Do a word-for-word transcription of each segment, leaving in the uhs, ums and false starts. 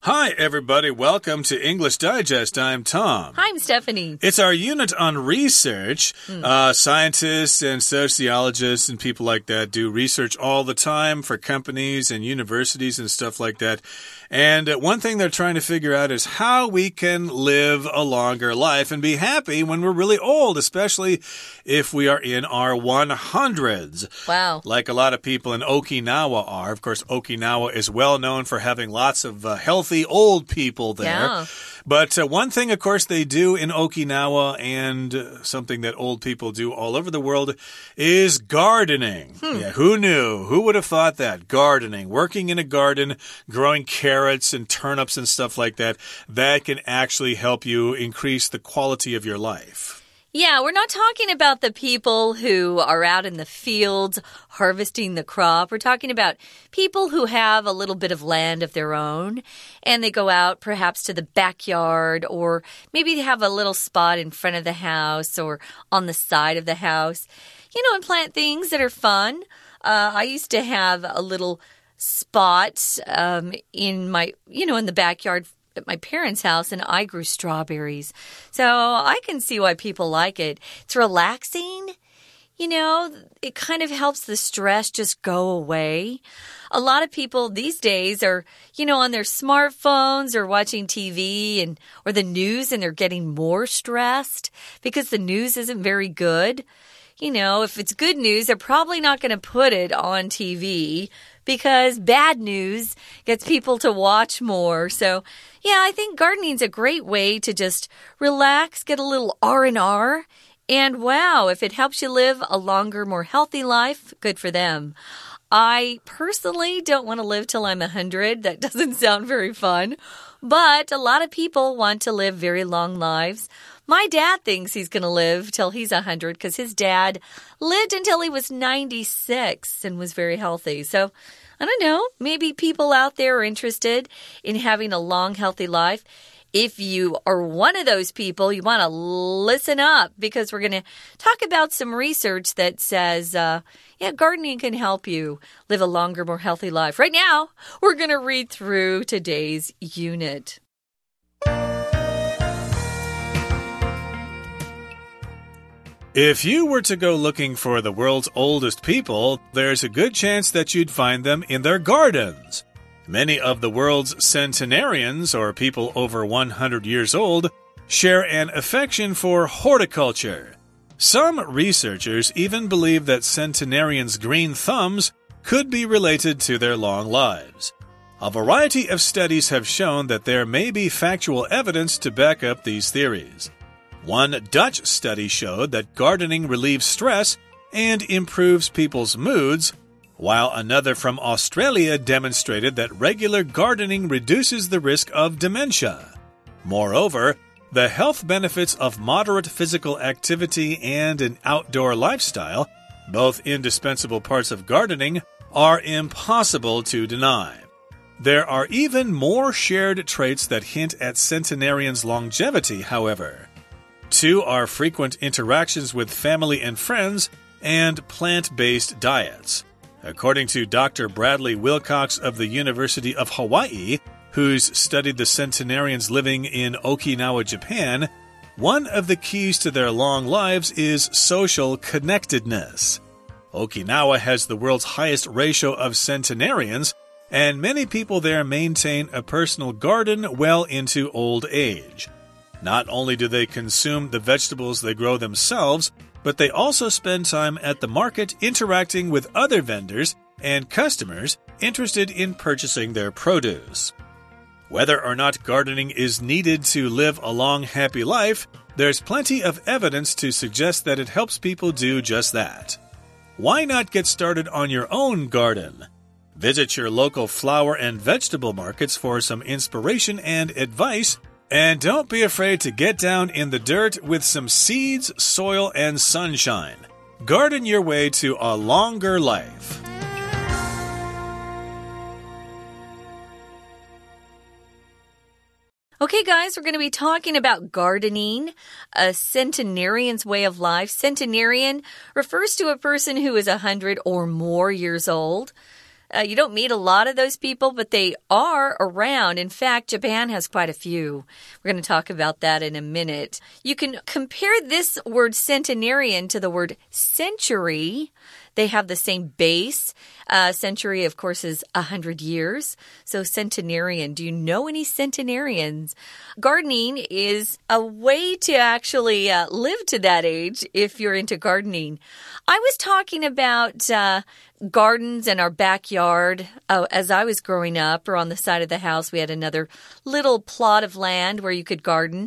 Hi, everybody. Welcome to English Digest. I'm Tom. Hi, I'm Stephanie. It's our unit on research. Mm. Uh, scientists and sociologists and people like that do research all the time for companies and universities and stuff like that. And uh, one thing they're trying to figure out is how we can live a longer life and be happy when we're really old, especially if we are in our hundreds. Wow. Like a lot of people in Okinawa are. Of course, Okinawa is well known for having lots of uh, healthy old people there. Yeah. But uh, one thing, of course, they do in Okinawa and uh, something that old people do all over the world is gardening. Hmm. Yeah, who knew? Who would have thought that? Gardening. Working in a garden, growing carrots and turnips and stuff like that. That can actually help you increase the quality of your life. Yeah, we're not talking about the people who are out in the fields harvesting the crop. We're talking about people who have a little bit of land of their own, and they go out perhaps to the backyard, or maybe they have a little spot in front of the house or on the side of the house, you know, and plant things that are fun. Uh, I used to have a little spot um, in my, you know, in the backyard at my parents' house, and I grew strawberries. So I can see why people like it. It's relaxing. You know, it kind of helps the stress just go away. A lot of people these days are, you know, on their smartphones or watching T V and or the news, and they're getting more stressed because the news isn't very good. You know, if it's good news, they're probably not going to put it on T V because bad news gets people to watch more. So, yeah, I think gardening's a great way to just relax, get a little R and R. And wow, if it helps you live a longer, more healthy life, good for them. I personally don't want to live till I'm one hundred. That doesn't sound very fun. But a lot of people want to live very long lives. My dad thinks he's going to live till he's one hundred because his dad lived until he was ninety-six and was very healthy. So, I don't know, maybe people out there are interested in having a long, healthy life. If you are one of those people, you want to listen up because we're going to talk about some research that says, uh, yeah, gardening can help you live a longer, more healthy life. Right now, we're going to read through today's unit. If you were to go looking for the world's oldest people, there's a good chance that you'd find them in their gardens. Many of the world's centenarians, or people over one hundred years old, share an affection for horticulture. Some researchers even believe that centenarians' green thumbs could be related to their long lives. A variety of studies have shown that there may be factual evidence to back up these theories. One Dutch study showed that gardening relieves stress and improves people's moods, while another from Australia demonstrated that regular gardening reduces the risk of dementia. Moreover, the health benefits of moderate physical activity and an outdoor lifestyle, both indispensable parts of gardening, are impossible to deny. There are even more shared traits that hint at centenarians' longevity, however. Two are frequent interactions with family and friends and plant-based diets. According to Doctor Bradley Wilcox of the University of Hawaii, who's studied the centenarians living in Okinawa, Japan, one of the keys to their long lives is social connectedness. Okinawa has the world's highest ratio of centenarians, and many people there maintain a personal garden well into old age. Not only do they consume the vegetables they grow themselves, but they also spend time at the market interacting with other vendors and customers interested in purchasing their produce. Whether or not gardening is needed to live a long, happy life, there's plenty of evidence to suggest that it helps people do just that. Why not get started on your own garden? Visit your local flower and vegetable markets for some inspiration and advice. And don't be afraid to get down in the dirt with some seeds, soil, and sunshine. Garden your way to a longer life. Okay, guys, we're going to be talking about gardening, a centenarian's way of life. Centenarian refers to a person who is one hundred or more years old. Uh, you don't meet a lot of those people, but they are around. In fact, Japan has quite a few. We're going to talk about that in a minute. You can compare this word centenarian to the word century. They have the same base. Uh, century, of course, is a hundred years. So centenarian. Do you know any centenarians? Gardening is a way to actually uh, live to that age if you're into gardening. I was talking about uh, gardens in our backyard. Oh, as I was growing up, or on the side of the house, we had another little plot of land where you could garden.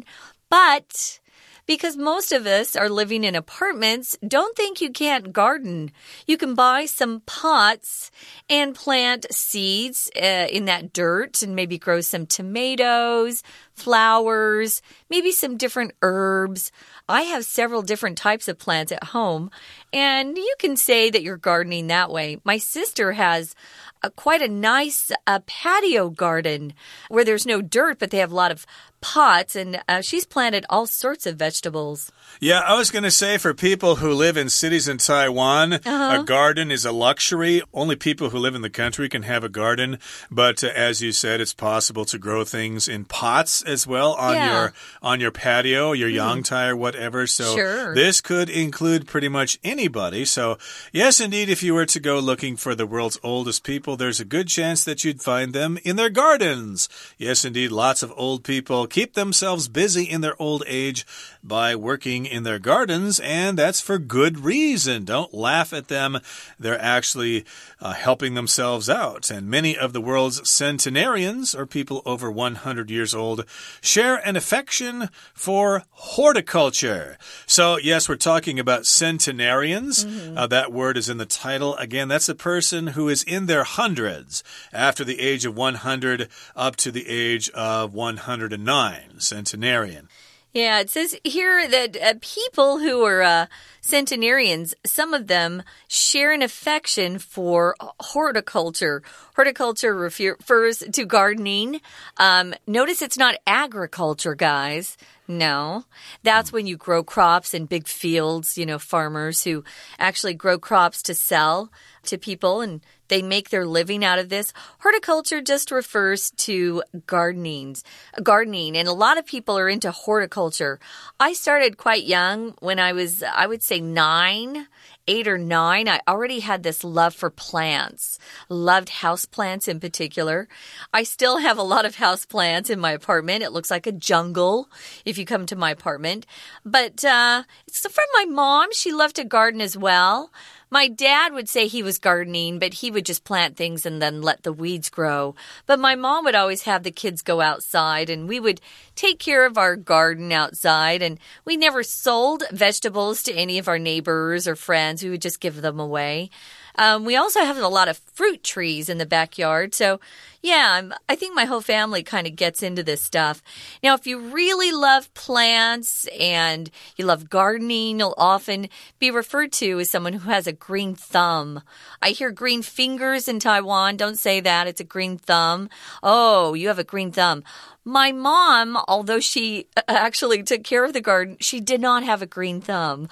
But because most of us are living in apartments, don't think you can't garden. You can buy some pots and plant seeds uh, in that dirt and maybe grow some tomatoes, flowers, maybe some different herbs. I have several different types of plants at home, and you can say that you're gardening that way. My sister has a, quite a nice uh, patio garden where there's no dirt, but they have a lot of pots, and uh, she's planted all sorts of vegetables. Yeah, I was going to say for people who live in cities in Taiwan, uh-huh. a garden is a luxury. Only people who live in the country can have a garden. But uh, as you said, it's possible to grow things in pots as well on yeah. your on your patio, your mm. yangtai or whatever. So sure. this could include pretty much anybody. So yes, indeed, if you were to go looking for the world's oldest people, there's a good chance that you'd find them in their gardens. Yes, indeed, lots of old people keep themselves busy in their old age by working in their gardens, and that's for good reason. Don't laugh at them. They're actually uh, helping themselves out. And many of the world's centenarians, or people over one hundred years old, share an affection for horticulture. So, yes, we're talking about centenarians. Mm-hmm. Uh, that word is in the title. Again, that's a person who is in their hundreds, after the age of one hundred up to the age of one hundred nine. Centenarian. Yeah, it says here that uh, people who are uh, centenarians, some of them share an affection for horticulture. Horticulture refers to gardening. Um, notice it's not agriculture, guys. No, that's when you grow crops in big fields, you know, farmers who actually grow crops to sell to people, and they make their living out of this. Horticulture just refers to gardening, gardening, and a lot of people are into horticulture. I started quite young when I was, I would say nine, eight or nine. I already had this love for plants, loved houseplants in particular. I still have a lot of houseplants in my apartment. It looks like a jungle if you come to my apartment. But uh, it's from my mom. She loved to garden as well. My dad would say he was gardening, but he would just plant things and then let the weeds grow. But my mom would always have the kids go outside, and we would take care of our garden outside. And we never sold vegetables to any of our neighbors or friends. We would just give them away. Um, we also have a lot of fruit trees in the backyard. So, yeah, I'm, I think my whole family kind of gets into this stuff. Now, if you really love plants and you love gardening, you'll often be referred to as someone who has a green thumb. I hear green fingers in Taiwan. Don't say that. It's a green thumb. Oh, you have a green thumb. My mom, although she actually took care of the garden, she did not have a green thumb.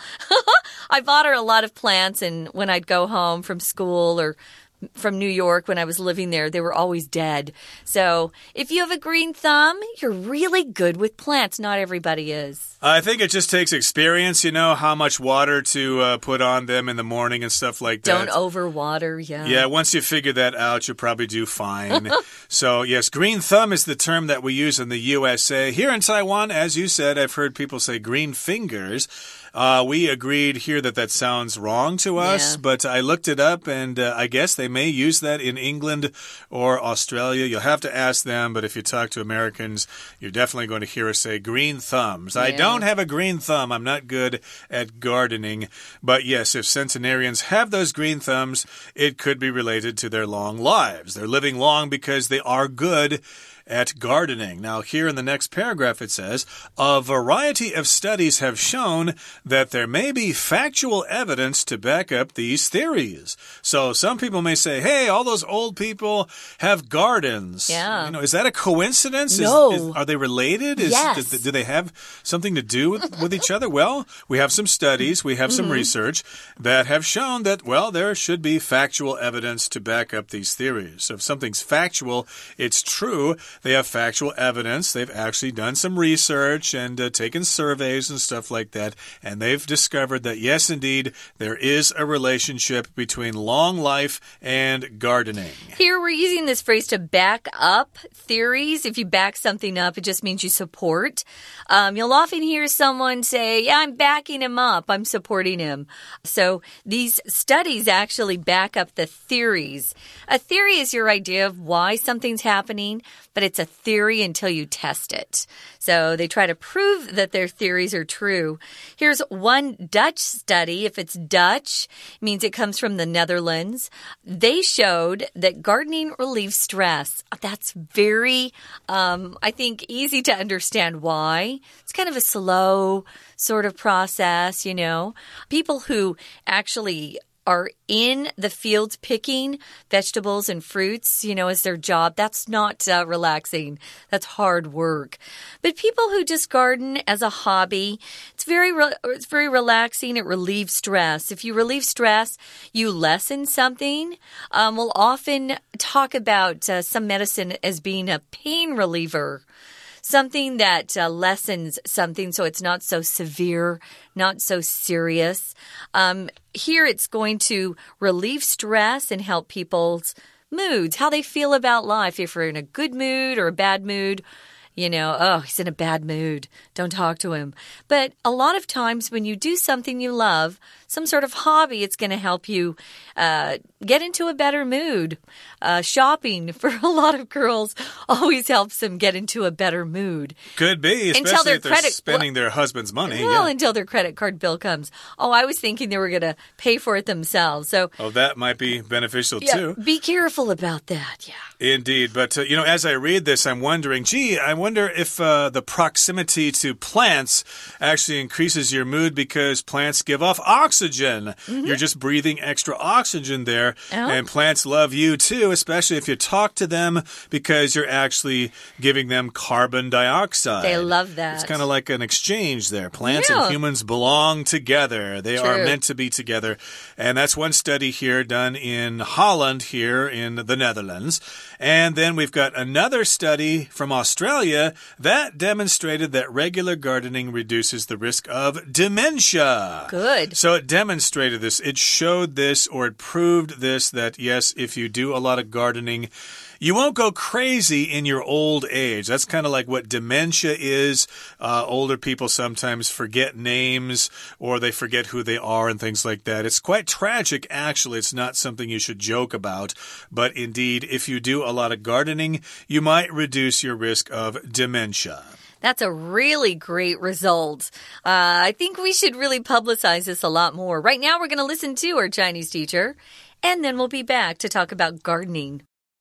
I bought her a lot of plants, and when I'd go home from school or from New York when I was living there, they were always dead. So if you have a green thumb, you're really good with plants. Not everybody is. I think it just takes experience, you know, how much water to uh, put on them in the morning and stuff like that. Don't overwater, yeah. Yeah, once you figure that out, you'll probably do fine. So, yes, green thumb is the term that we use in the U S A. Here in Taiwan, as you said, I've heard people say green fingers. Uh, we agreed here that that sounds wrong to us, yeah. but I looked it up, and uh, I guess they may use that in England or Australia. You'll have to ask them, but if you talk to Americans, you're definitely going to hear us say green thumbs. Yeah. I don't have a green thumb. I'm not good at gardening. But yes, if centenarians have those green thumbs, it could be related to their long lives. They're living long because they are good at gardening. Now, here in the next paragraph it says, a variety of studies have shown that there may be factual evidence to back up these theories. So some people may say, hey, all those old people have gardens. Yeah. You know, is that a coincidence? No. Is, is, are they related? Is, yes. do, do they have something to do with, with each other? Well, we have some studies, we have some mm-hmm. research that have shown that, well, there should be factual evidence to back up these theories. So if something's factual, it's true. They have factual evidence. They've actually done some research and uh, taken surveys and stuff like that. And they've discovered that, yes, indeed, there is a relationship between long life and gardening. Here we're using this phrase to back up theories. If you back something up, it just means you support. Um, you'll often hear someone say, yeah, I'm backing him up. I'm supporting him. So these studies actually back up the theories. A theory is your idea of why something's happening, but it's a theory until you test it. So they try to prove that their theories are true. Here's one Dutch study. If it's Dutch, it means it comes from the Netherlands. They showed that gardening relieves stress. That's very, um, I think, easy to understand why. It's kind of a slow sort of process, you know. People who actually are in the fields picking vegetables and fruits, you know, as their job. That's not uh, relaxing. That's hard work. But people who just garden as a hobby, it's very, re it's very relaxing. It relieves stress. If you relieve stress, you lessen something. Um, we'll often talk about uh, some medicine as being a pain reliever. Something that uh, lessens something so it's not so severe, not so serious. Um, here it's going to relieve stress and help people's moods, how they feel about life. If you're in a good mood or a bad mood, you know, oh, he's in a bad mood. Don't talk to him. But a lot of times when you do something you love, some sort of hobby, it's going to help you uh, get into a better mood. Uh, shopping, for a lot of girls, always helps them get into a better mood. Could be, especially until their if they're credit, spending their husband's money. Well, yeah. until their credit card bill comes. Oh, I was thinking they were going to pay for it themselves. So, oh, that might be beneficial yeah, too. Be careful about that, yeah. Indeed. But, uh, you know, as I read this, I'm wondering, gee, I wonder if uh, the proximity to plants actually increases your mood because plants give off oxygen. Mm-hmm. You're just breathing extra oxygen there. Oh. And plants love you too, especially if you talk to them because you're actually giving them carbon dioxide. They love that. It's kind of like an exchange there. Plants yeah. and humans belong together. They True. are meant to be together. And that's one study here done in Holland here in the Netherlands. And then we've got another study from Australia that demonstrated that regular gardening reduces the risk of dementia. Good. So it demonstrated this. It showed this, or it proved this, that yes, if you do a lot of gardening, you won't go crazy in your old age. That's kind of like what dementia is. Uh, older people sometimes forget names or they forget who they are and things like that. It's quite tragic, actually. It's not something you should joke about. But indeed, if you do a lot of gardening, you might reduce your risk of dementia. That's a really great result. Uh, I think we should really publicize this a lot more. Right now, we're going to listen to our Chinese teacher, and then we'll be back to talk about gardening.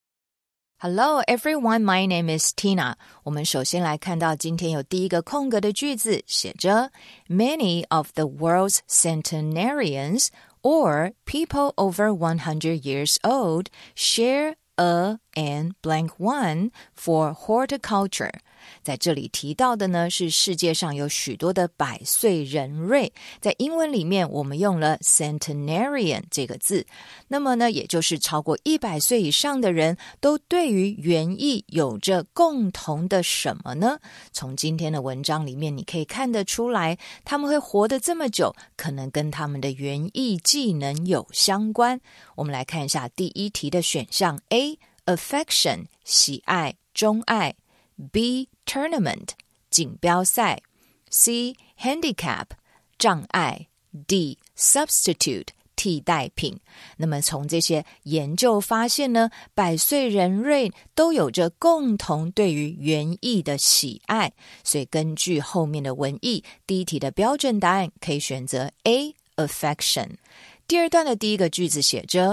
Hello everyone, my name is Tina. 我们首先来看到今天有第一个空格的句子，写着 Many of the world's centenarians, or people over one hundred years old, share a and blank one for horticulture. 在这里提到的呢，是世界上有许多的百岁人瑞，在英文里面我们用了 centenarian 这个字，那么呢，也就是超过一百岁以上的人都对于园艺有着共同的什么呢？从今天的文章里面你可以看得出来，他们会活得这么久，可能跟他们的园艺技能有相关。我们来看一下第一题的选项 A, affection 喜爱钟爱， B, tournament 锦标赛， C, handicap 障碍， D, substitute 替代品。那么从这些研究发现呢，百岁人瑞都有着共同对于园艺的喜爱，所以根据后面的文意，第一题的标准答案可以选择 A, affection。 第二段的第一个句子写着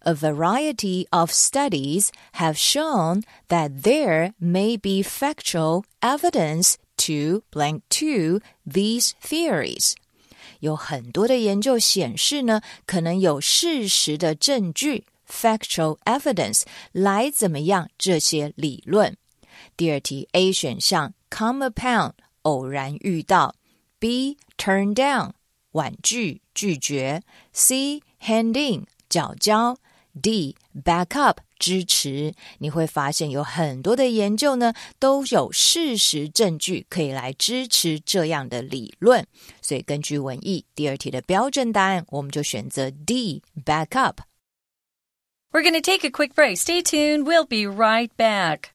A variety of studies have shown that there may be factual evidence to blank to these theories. 有很多的研究显示呢，可能有事实的证据 factual evidence 来怎么样这些理论。第二题 A 选项 come upon 偶然遇到 B turn down 婉拒拒绝 C hand in 缴交 D back up 支持。你会发现有很多的研究呢都有事实证据可以来支持这样的理论，所以根据文意第二题的标准答案我们就选择 D back up。 We're going to take a quick break. Stay tuned. We'll be right back.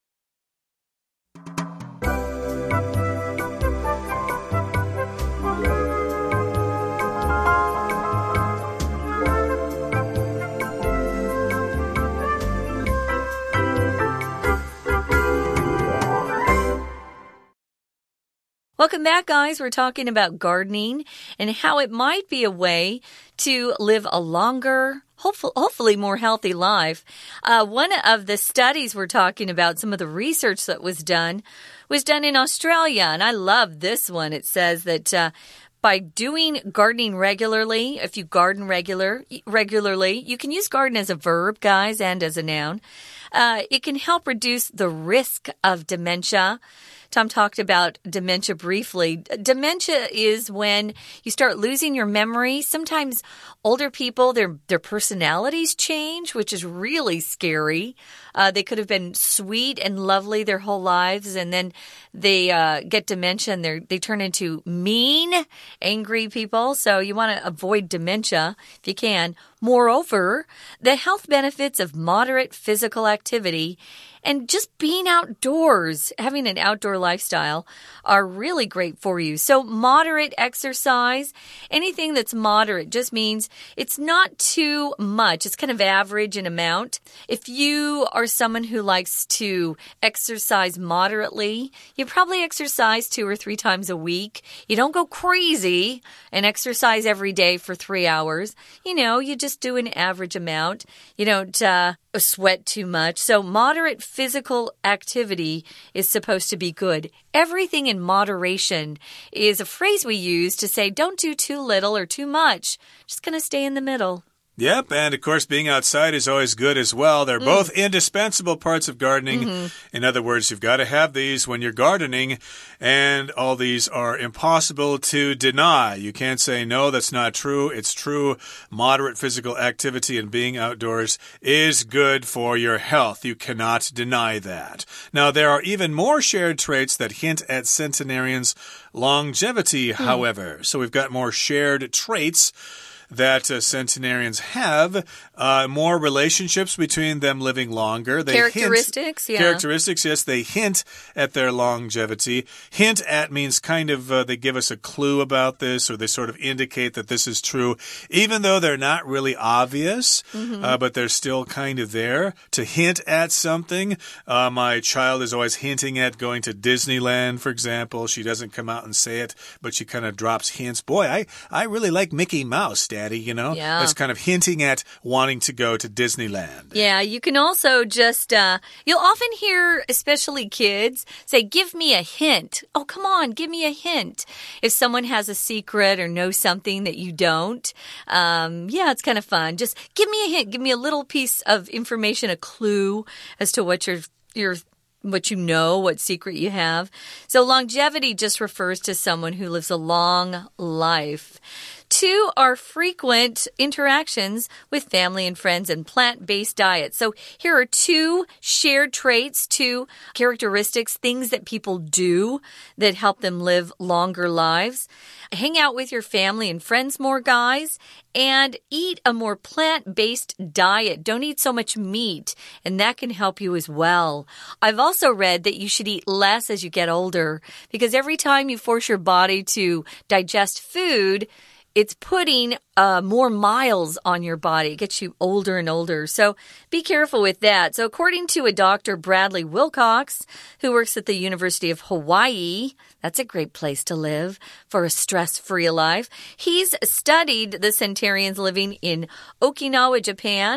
Welcome back, guys. We're talking about gardening and how it might be a way to live a longer, hopefully, hopefully more healthy life. Uh, one of the studies we're talking about, some of the research that was done, was done in Australia. And I love this one. It says that uh, by doing gardening regularly, if you garden regular regularly, you can use garden as a verb, guys, and as a noun. Uh, it can help reduce the risk of dementia. Tom talked about dementia briefly. Dementia is when you start losing your memory. Sometimes older people, their their personalities change, which is really scary. Uh, they could have been sweet and lovely their whole lives, and then they uh, get dementia and they they turn into mean, angry people. So you want to avoid dementia if you can. Moreover, the health benefits of moderate physical activity and just being outdoors, having an outdoor lifestyle, are really great for you. So moderate exercise, anything that's moderate just means it's not too much. It's kind of average in amount. If you are someone who likes to exercise moderately, you probably exercise two or three times a week. You don't go crazy and exercise every day for three hours. You know, you just do an average amount. You don't uh, sweat too much. So moderate physical activity is supposed to be good. Everything in moderation is a phrase we use to say don't do too little or too much. Just going to stay in the middle. Yep, and of course being outside is always good as well. They're mm. both indispensable parts of gardening. Mm-hmm. In other words, you've got to have these when you're gardening, and all these are impossible to deny. You can't say, no, that's not true. It's true. Moderate physical activity and being outdoors is good for your health. You cannot deny that. Now, there are even more shared traits that hint at centenarians' longevity, mm. however. So we've got more shared traits that uh, centenarians have, uh, more relationships between them living longer. They characteristics, hint, yeah. Characteristics, yes. They hint at their longevity. Hint at means kind of, uh, they give us a clue about this, or they sort of indicate that this is true, even though they're not really obvious, mm-hmm. uh, but they're still kind of there. To hint at something, uh, my child is always hinting at going to Disneyland, for example. She doesn't come out and say it, but she kind of drops hints. Boy, I, I really like Mickey Mouse, Dad. You know, yeah. That's kind of hinting at wanting to go to Disneyland. Yeah, you can also just, uh, you'll often hear, especially kids, say, give me a hint. Oh, come on, give me a hint. If someone has a secret or knows something that you don't, um, yeah, it's kind of fun. Just give me a hint. Give me a little piece of information, a clue as to what you're, you're what you know, what secret you have. So longevity just refers to someone who lives a long life. Two are frequent interactions with family and friends and plant-based diets. So here are two shared traits, two characteristics, things that people do that help them live longer lives. Hang out with your family and friends more, guys, and eat a more plant-based diet. Don't eat so much meat, and that can help you as well. I've also read that you should eat less as you get older, because every time you force your body to digest food, it's putting uh, more miles on your body. It gets you older and older. So be careful with that. So according to a Doctor Bradley Wilcox, who works at the University of Hawaii, that's a great place to live for a stress-free life. He's studied the centenarians living in Okinawa, Japan.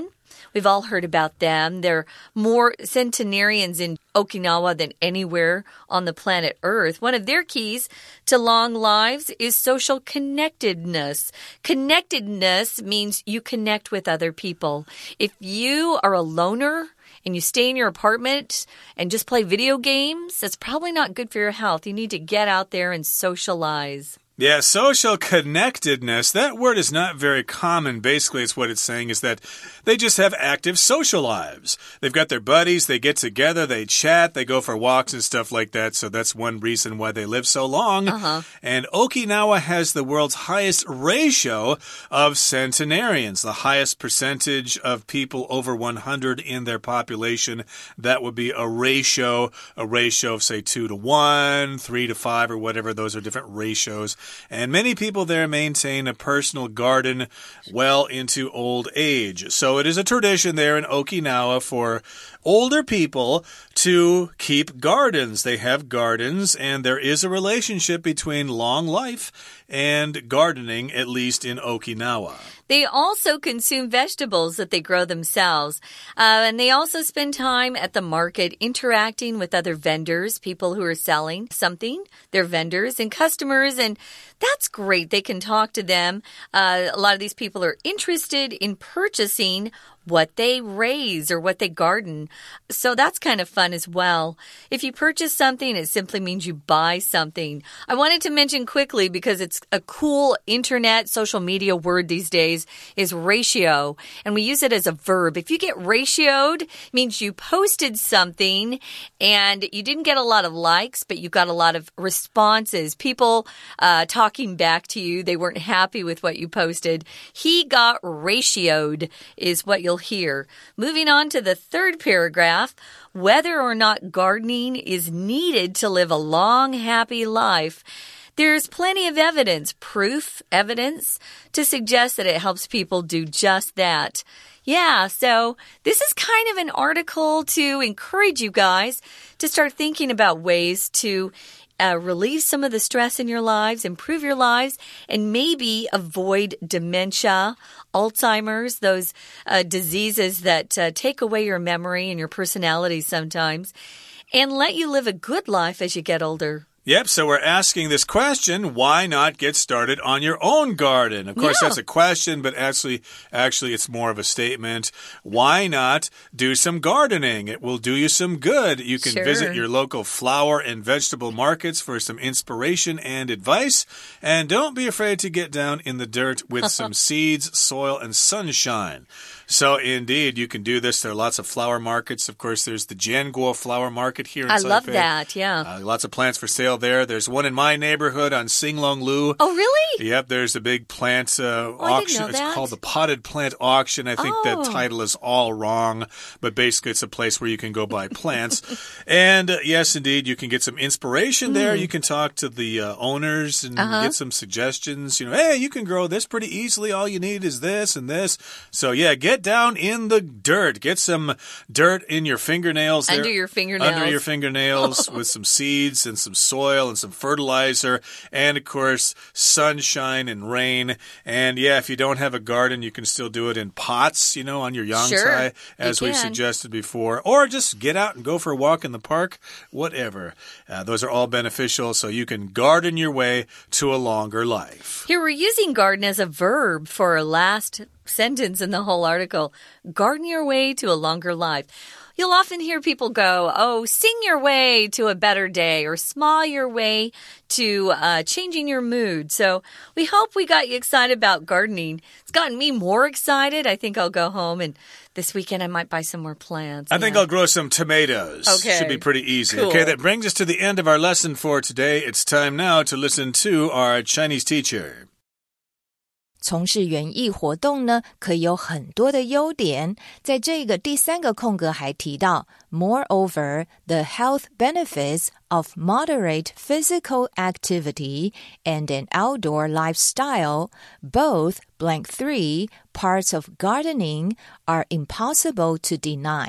We've all heard about them. There are more centenarians in Okinawa than anywhere on the planet Earth. One of their keys to long lives is social connectedness. Connectedness means you connect with other people. If you are a loner and you stay in your apartment and just play video games, that's probably not good for your health. You need to get out there and socialize. Yeah, social connectedness, that word is not very common. Basically, it's what it's saying is that they just have active social lives. They've got their buddies, they get together, they chat, they go for walks and stuff like that. So that's one reason why they live so long. Uh-huh. And Okinawa has the world's highest ratio of centenarians, the highest percentage of people over one hundred in their population. That would be a ratio, a ratio of, say, two to one, three to five, or whatever. Those are different ratios. And many people there maintain a personal garden well into old age. So it is a tradition there in Okinawa for older people to keep gardens. They have gardens, and there is a relationship between long life and gardening, at least in Okinawa. They also consume vegetables that they grow themselves. Uh, and they also spend time at the market interacting with other vendors, people who are selling something, their vendors and customers. And that's great. They can talk to them. Uh, a lot of these people are interested in purchasing what they raise or what they garden. So that's kind of fun as well. If you purchase something, it simply means you buy something. I wanted to mention quickly, because it's a cool internet social media word these days, is ratio. And we use it as a verb. If you get ratioed, it means you posted something and you didn't get a lot of likes, but you got a lot of responses. People uh, talking back to you. They weren't happy with what you posted. He got ratioed is what you'll here. Moving on to the third paragraph, whether or not gardening is needed to live a long, happy life, there's plenty of evidence, proof, evidence, to suggest that it helps people do just that. Yeah, so this is kind of an article to encourage you guys to start thinking about ways to Uh, relieve some of the stress in your lives, improve your lives, and maybe avoid dementia, Alzheimer's, those uh, diseases that uh, take away your memory and your personality sometimes, and let you live a good life as you get older. Yep, so we're asking this question, why not get started on your own garden? Of course, yeah. That's a question, but actually, actually, it's more of a statement. Why not do some gardening? It will do you some good. You can sure. visit your local flower and vegetable markets for some inspiration and advice. And don't be afraid to get down in the dirt with some seeds, soil, and sunshine. So, indeed, you can do this. There are lots of flower markets. Of course, there's the Jianguo flower market here in I Taipei. love that, yeah. Uh, lots of plants for sale there. There's one in my neighborhood on Singlong Lu. Oh, really? Yep, there's a big plant uh, oh, I auction. didn't know that. It's called the Potted Plant Auction. I think oh. that title is all wrong, but basically it's a place where you can go buy plants. And uh, yes, indeed, you can get some inspiration mm. there. You can talk to the uh, owners and uh-huh. get some suggestions. You know, hey, you can grow this pretty easily. All you need is this and this. So yeah, get down in the dirt. Get some dirt in your fingernails. Under there, your fingernails. Under your fingernails with some seeds and some soil and some fertilizer. And, of course, sunshine and rain. And, yeah, if you don't have a garden, you can still do it in pots, you know, on your yangcai, sure, as we suggested before. Or just get out and go for a walk in the park, whatever. Uh, those are all beneficial, so you can garden your way to a longer life. Here we're using garden as a verb for our last sentence in the whole article. Garden your way to a longer life. You'll often hear people go, oh, sing your way to a better day, or smile your way to uh, changing your mood. So we hope we got you excited about gardening. It's gotten me more excited. I think I'll go home, and this weekend I might buy some more plants. I yeah. think I'll grow some tomatoes. Okay. Should be pretty easy. Cool. Okay, that brings us to the end of our lesson for today. It's time now to listen to our Chinese teacher. 从事园艺活动呢，可以有很多的优点。在这个第三个空格还提到 Moreover, the health benefits of moderate physical activity and an outdoor lifestyle, both blank three parts of gardening, are impossible to deny.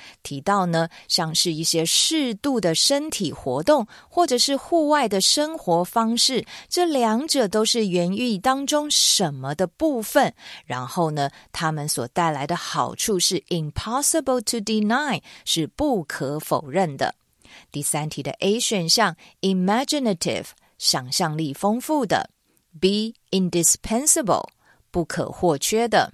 提到呢，像是一些适度的身体活动，或者是户外的生活方式，这两者都是园艺当中什么的部分，然后呢，它们所带来的好处是 impossible to deny， 是不可否认的。第三题的 A 选项 imaginative， 想象力丰富的。 B indispensable， 不可或缺的。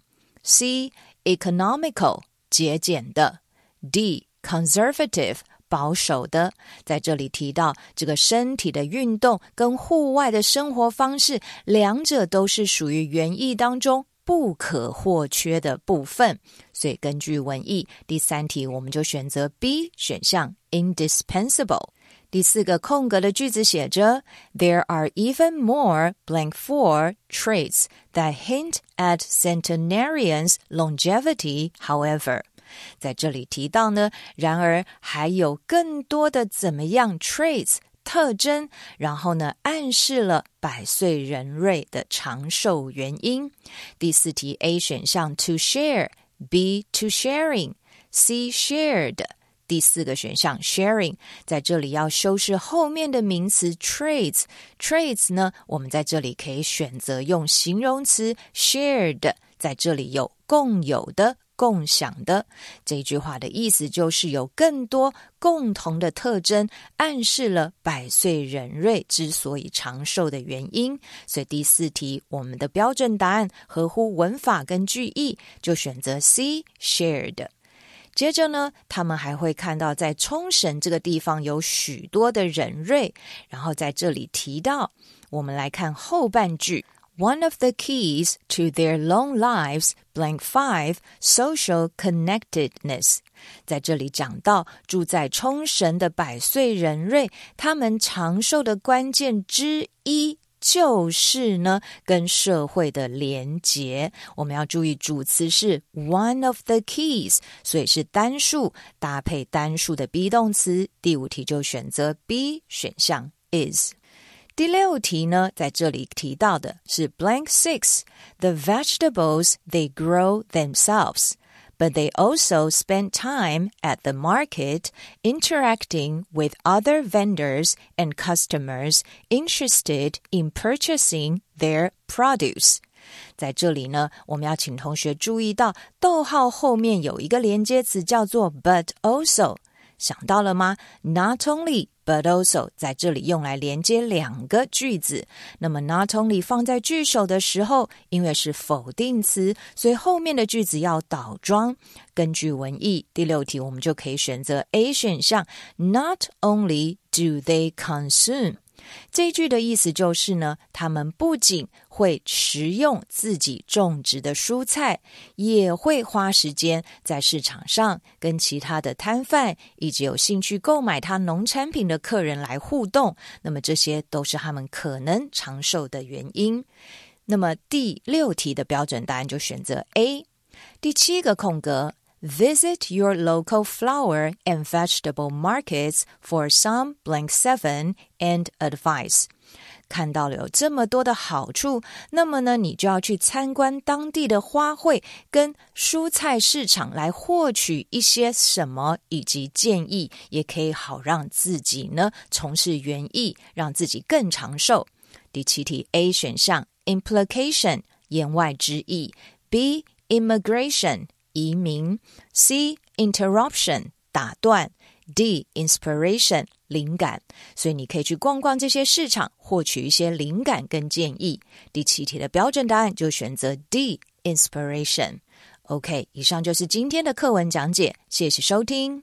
C economical， 节俭的。 D conservative， 保守的。在这里提到这个身体的运动跟户外的生活方式，两者都是属于园艺当中不可或缺的部分，所以根据文意，第三题我们就选择 B 选项 indispensable。 第四个空格的句子写着 There are even more blank four traits that hint at centenarians' longevity, however。 在这里提到呢，然而还有更多的怎么样 traits特征，然后呢，暗示了百岁人瑞的长寿原因。第四题 A 选项 to share， B to sharing， C shared。 第四个选项 sharing， 在这里要修饰后面的名词 traits。 traits 呢，我们在这里可以选择用形容词 shared， 在这里有共有的共享的。这句话的意思就是有更多共同的特征，暗示了百岁人瑞之所以长寿的原因。所以第四题我们的标准答案合乎文法跟句意，就选择 C shared。 接着呢，他们还会看到在冲绳这个地方有许多的人瑞，然后在这里提到，我们来看后半句One of the keys to their long lives, blank five, social connectedness。 在这里讲到住在冲绳的百岁人瑞，他们长寿的关键之一就是呢，跟社会的连结。我们要注意主词是 one of the keys， 所以是单数搭配单数的 be 动词。第五题就选择 B 选项 is。第六题呢，在这里提到的是 blank six, the vegetables they grow themselves, but they also spend time at the market interacting with other vendors and customers interested in purchasing their produce。 在这里呢，我们要请同学注意到逗号后面有一个连接词叫做 but also， 想到了吗？ Not only but also 在这里用来连接两个句子。那么 not only 放在句首的时候，因为是否定词，所以后面的句子要倒装。根据文意，第六题我们就可以选择 A 选项 Not only do they consume。这一句的意思就是呢，他们不仅会食用自己种植的蔬菜，也会花时间在市场上跟其他的摊贩以及有兴趣购买他农产品的客人来互动，那么这些都是他们可能长寿的原因。那么第六题的标准答案就选择 A。 第七个空格Visit your local flower and vegetable markets for some blank seven and advice。 看到了有这么多的好处，那么呢，你就要去参观当地的花卉跟蔬菜市场来获取一些什么以及建议，也可以好让自己呢从事园艺，让自己更长寿。第七题 A 选项 implication 言外之意， B immigration移民， C interruption 打断， D inspiration 灵感。所以你可以去逛逛这些市场，获取一些灵感跟建议。第七题的标准答案就选择 D inspiration。 OK， 以上就是今天的课文讲解，谢谢收听。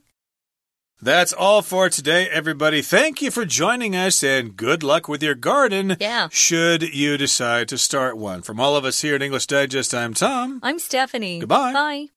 That's all for today, everybody. Thank you for joining us, and good luck with your garden. Yeah. Should you decide to start one. From all of us here at English Digest, I'm Tom. I'm Stephanie. Goodbye. Bye.